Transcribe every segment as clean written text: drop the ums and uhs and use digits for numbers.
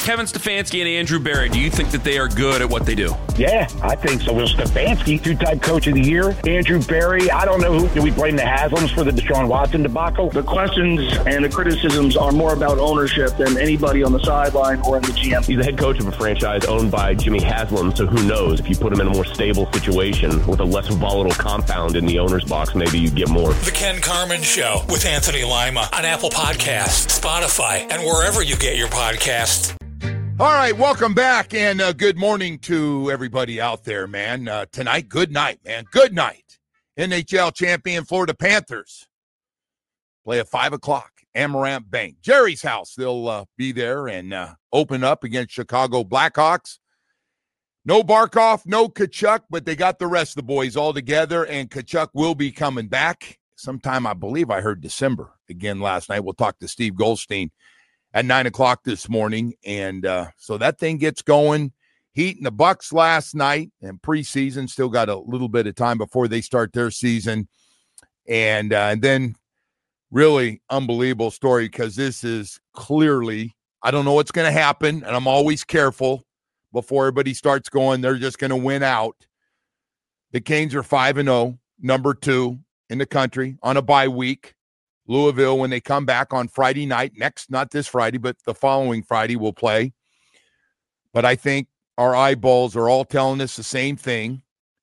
Kevin Stefanski and Andrew Berry, do you think that they are good at what they do? Yeah, I think so. Will Stefanski, two-time coach of the year. Andrew Berry, I don't know who. Do we blame the Haslams for the Deshaun Watson debacle? The questions and the criticisms are more about ownership than anybody on the sideline or in the GM. He's the head coach of a franchise owned by Jimmy Haslam, so who knows? If you put him in a more stable situation with a less volatile compound in the owner's box, maybe you get more. The Ken Carman Show with Anthony Lima on Apple Podcasts, Spotify, and wherever you get your podcasts. All right, welcome back, and good morning to everybody out there, man. Tonight, good night, man. Good night. NHL champion Florida Panthers play at 5 o'clock, Amaranth Bank. Jerry's house, they'll be there and open up against Chicago Blackhawks. No Barkov, no Tkachuk, but they got the rest of the boys all together, and Tkachuk will be coming back sometime, I believe I heard December again last night. We'll talk to Steve Goldstein at 9 o'clock this morning, and so that thing gets going. Heat and the Bucks last night, and preseason, still got a little bit of time before they start their season, and then really unbelievable story, because this is clearly, I don't know what's going to happen, and I'm always careful before everybody starts going, they're just going to win out. The Canes are 5-0, number 2 in the country on a bye week. Louisville, when they come back on Friday night, next, not this Friday, but the following Friday, will play. But I think our eyeballs are all telling us the same thing.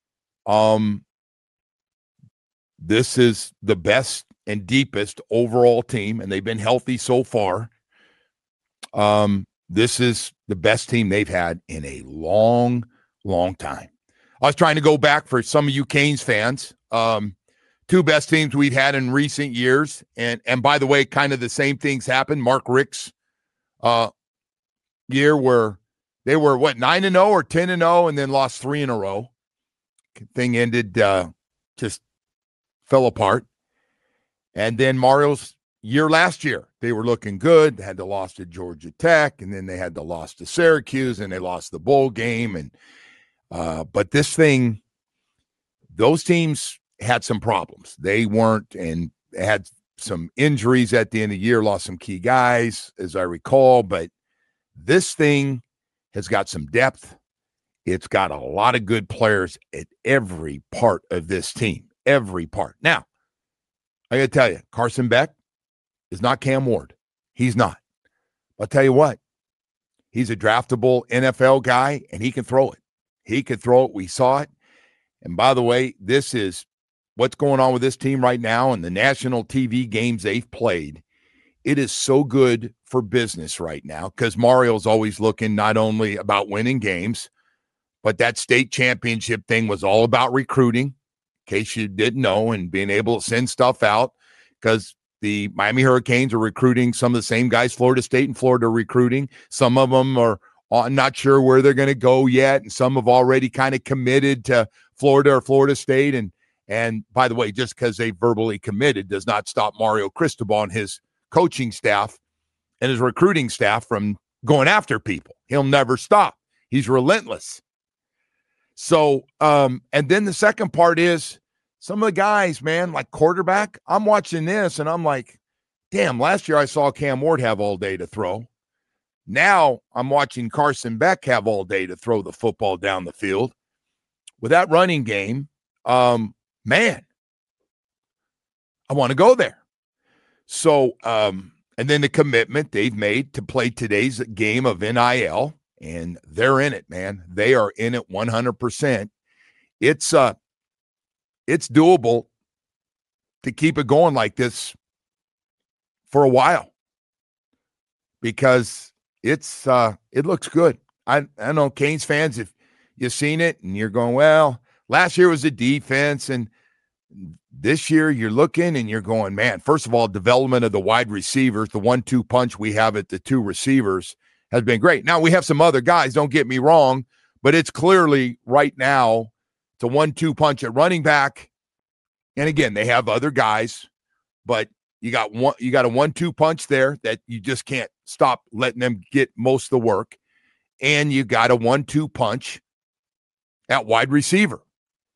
This is the best and deepest overall team, and they've been healthy so far. This is the best team they've had in a long, long time. I was trying to go back for some of you Canes fans. 2 best teams we've had in recent years. And by the way, kind of the same things happened. Mark Richt's year where they were, 9-0 or 10-0, and then lost 3 in a row. Thing ended, just fell apart. And then Mario's year last year, they were looking good. They had the loss to Georgia Tech, and then they had the loss to Syracuse, and they lost the bowl game. And but this thing, those teams had some problems. They weren't, and had some injuries at the end of the year, lost some key guys, as I recall. But this thing has got some depth. It's got a lot of good players at every part of this team, every part. Now, I got to tell you, Carson Beck is not Cam Ward. He's not. I'll tell you what, he's a draftable NFL guy, and he can throw it. He could throw it. We saw it. And by the way, this is what's going on with this team right now and the national TV games they've played. It is so good for business right now, because Mario's always looking not only about winning games, but that state championship thing was all about recruiting, in case you didn't know, and being able to send stuff out, because the Miami Hurricanes are recruiting some of the same guys Florida State and Florida are recruiting. Some of them are not sure where they're going to go yet, and some have already kind of committed to Florida or Florida State. And by the way, just because they verbally committed does not stop Mario Cristobal and his coaching staff and his recruiting staff from going after people. He'll never stop. He's relentless. So, and then the second part is some of the guys, man, like quarterback, I'm watching this and I'm like, damn, last year I saw Cam Ward have all day to throw. Now I'm watching Carson Beck have all day to throw the football down the field. With that running game, man, I want to go there. So, and then the commitment they've made to play today's game of NIL, and they're in it, man. They are in it 100%. It's doable to keep it going like this for a while, because it looks good. I know Canes fans, if you've seen it and you're going, well, last year was the defense, and this year you're looking and you're going, man, first of all, development of the wide receivers, the 1-2 punch we have at the 2 receivers has been great. Now we have some other guys, don't get me wrong, but it's clearly right now it's a 1-2 punch at running back. And again, they have other guys, but you got a 1-2 punch there that you just can't stop letting them get most of the work. And you got a 1-2 punch at wide receiver.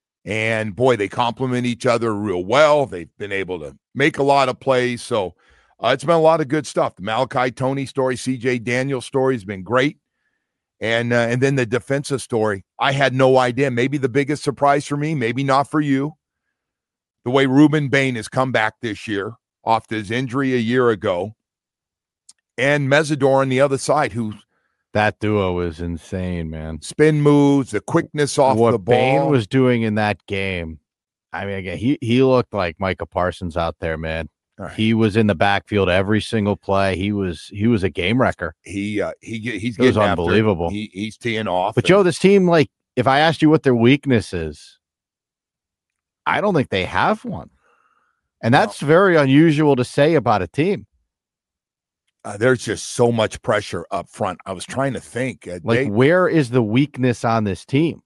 And boy, they complement each other real well. They've been able to make a lot of plays. So It's been a lot of good stuff. The Malachi Tony story, C.J. Daniels story has been great. And then the defensive story, I had no idea. Maybe the biggest surprise for me, maybe not for you, the way Ruben Bain has come back this year off his injury a year ago. And Mesidor on the other side, who that duo is insane, man. Spin moves, the quickness off the ball. What Bain was doing in that game, I mean, again, he looked like Micah Parsons out there, man. Right. He was in the backfield every single play. He was a game wrecker. He's it was unbelievable. He's teeing off. But Joe, this team, like, if I asked you what their weakness is, I don't think they have one, and that's very unusual to say about a team. There's just so much pressure up front. I was trying to think. Where is the weakness on this team?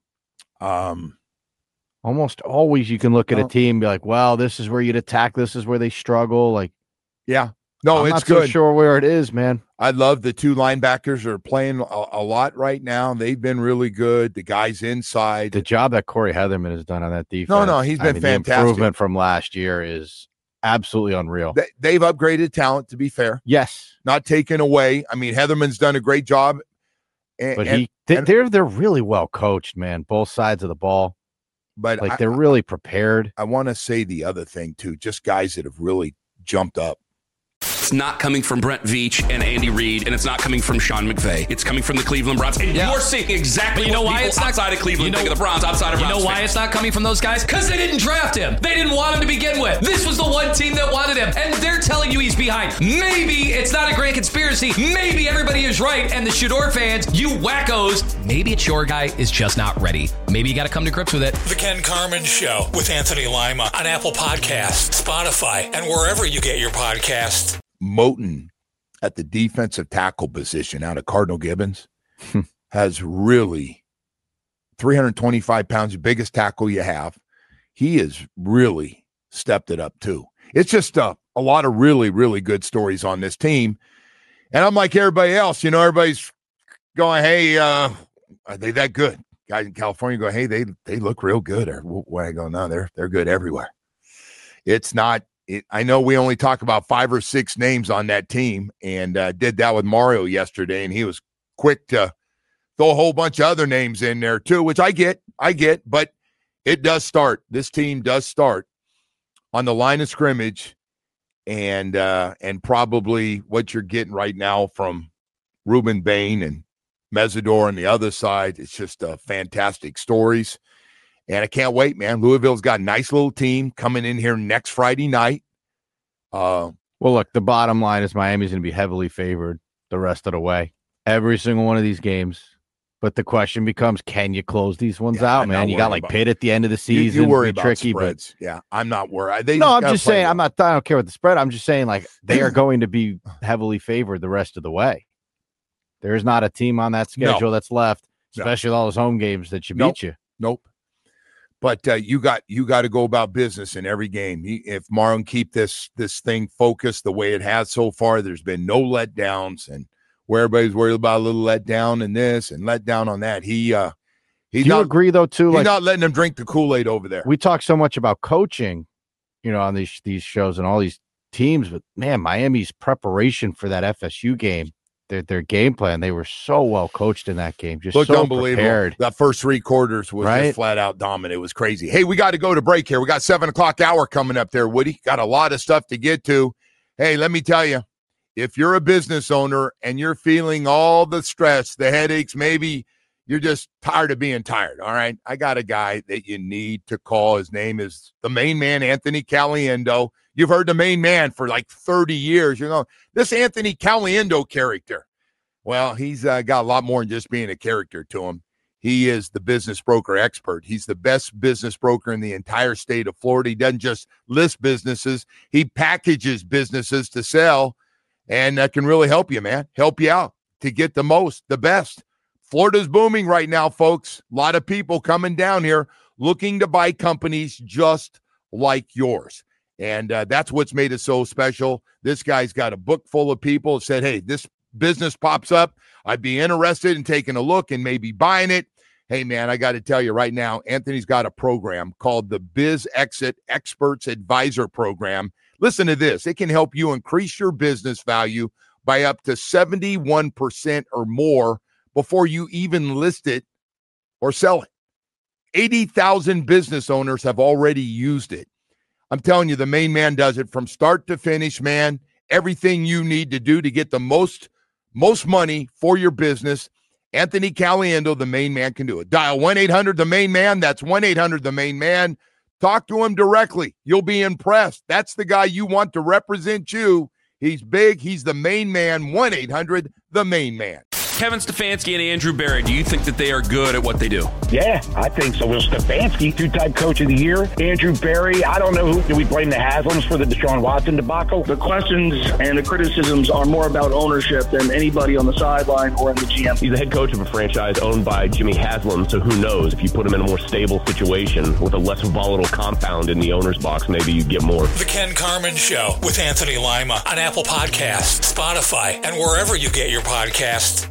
Almost always you can look at a team and be like, well, this is where you'd attack. This is where they struggle. Like, yeah. No, I'm it's not good. So sure where it is, man. I love the two linebackers are playing a lot right now. They've been really good. The guys inside. The job that Corey Heatherman has done on that defense. No, he's been fantastic. The improvement from last year is absolutely unreal. They've upgraded talent, to be fair. Yes. Not taken away. I mean, Heatherman's done a great job. They're really well coached, man, both sides of the ball. But they're really prepared. I want to say the other thing, too, just guys that have really jumped up. It's not coming from Brent Veach and Andy Reid, and it's not coming from Sean McVay. It's coming from the Cleveland Browns. And you're seeing exactly why it's not outside of Cleveland. Think of the Browns outside of Browns. You know why it's not coming from those guys? Because they didn't draft him. They didn't want him to begin with. This was the one team that wanted him, and they're telling you he's behind. Maybe it's not a grand conspiracy. Maybe everybody is right, and the Shador fans, you wackos, maybe it's your guy is just not ready. Maybe you got to come to grips with it. The Ken Carman Show with Anthony Lima on Apple Podcasts, Spotify, and wherever you get your podcasts. Moton at the defensive tackle position out of Cardinal Gibbons has really 325 pounds, the biggest tackle you have. He has really stepped it up too. It's just a lot of really, really good stories on this team. And I'm like everybody else, everybody's going, hey, are they that good? Guys in California go, hey, they look real good. Or when I go, no, they're good everywhere. It's not. I know we only talk about 5 or 6 names on that team, and did that with Mario yesterday, and he was quick to throw a whole bunch of other names in there too, which I get, but it does start. This team does start on the line of scrimmage, and probably what you're getting right now from Ruben Bain and Mesidor on the other side. It's just fantastic stories. And I can't wait, man. Louisville's got a nice little team coming in here next Friday night. Well, look, the bottom line is Miami's going to be heavily favored the rest of the way. Every single one of these games. But the question becomes, can you close these ones out, man? You got like Pitt at the end of the season. You worry about tricky, spreads. Yeah, I'm not worried. I'm just saying, I don't care what the spread. I'm just saying, like, they are going to be heavily favored the rest of the way. There's not a team on that schedule that's left, especially with all those home games that beat you. Nope. But you got to go about business in every game. If Marlon keep this thing focused the way it has so far, there's been no letdowns, and where everybody's worried about a little letdown in this and letdown on that. Do you agree though too? He's not letting them drink the Kool-Aid over there. We talk so much about coaching, on these shows and all these teams, but man, Miami's preparation for that FSU game. Their game plan, they were so well coached in that game. Just looked so unbelievable. Prepared. That first 3 quarters was just flat out dominant. It was crazy. Hey, we got to go to break here. We got 7:00 hour coming up there, Woody. Got a lot of stuff to get to. Hey, let me tell you, if you're a business owner and you're feeling all the stress, the headaches, maybe you're just tired of being tired, all right? I got a guy that you need to call. His name is the main man, Anthony Caliendo. You've heard the main man for like 30 years. This Anthony Caliendo character. Well, he's got a lot more than just being a character to him. He is the business broker expert. He's the best business broker in the entire state of Florida. He doesn't just list businesses. He packages businesses to sell, and that can really help you, man. Help you out to get the most, the best. Florida's booming right now, folks. A lot of people coming down here looking to buy companies just like yours. And that's what's made it so special. This guy's got a book full of people who said, hey, this business pops up, I'd be interested in taking a look and maybe buying it. Hey, man, I got to tell you right now, Anthony's got a program called the Biz Exit Experts Advisor Program. Listen to this. It can help you increase your business value by up to 71% or more before you even list it or sell it. 80,000 business owners have already used it. I'm telling you, the main man does it from start to finish, man. Everything you need to do to get the most money for your business. Anthony Caliendo, the main man, can do it. Dial 1-800-THE-MAIN-MAN. That's 1-800-THE-MAIN-MAN. Talk to him directly. You'll be impressed. That's the guy you want to represent you. He's big. He's the main man. 1-800-THE-MAIN-MAN. Kevin Stefanski and Andrew Berry, do you think that they are good at what they do? Yeah, I think so. Will Stefanski, two-time coach of the year. Andrew Berry, I don't know do we blame the Haslams for the Deshaun Watson debacle? The questions and the criticisms are more about ownership than anybody on the sideline or in the GM. He's the head coach of a franchise owned by Jimmy Haslam, so who knows? If you put him in a more stable situation with a less volatile compound in the owner's box, maybe you get more. The Ken Carman Show with Anthony Lima on Apple Podcasts, Spotify, and wherever you get your podcasts.